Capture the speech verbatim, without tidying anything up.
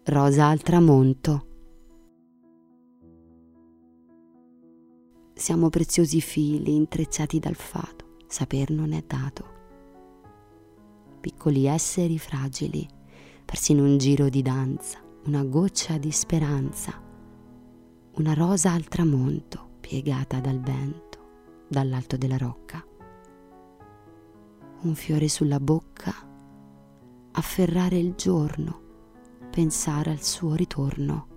rosa al tramonto. Siamo preziosi fili intrecciati dal fato, saper non è dato. Piccoli esseri fragili, persi in un giro di danza, una goccia di speranza, una rosa al tramonto piegata dal vento, dall'alto della rocca. Un fiore sulla bocca, afferrare il giorno, pensare al suo ritorno.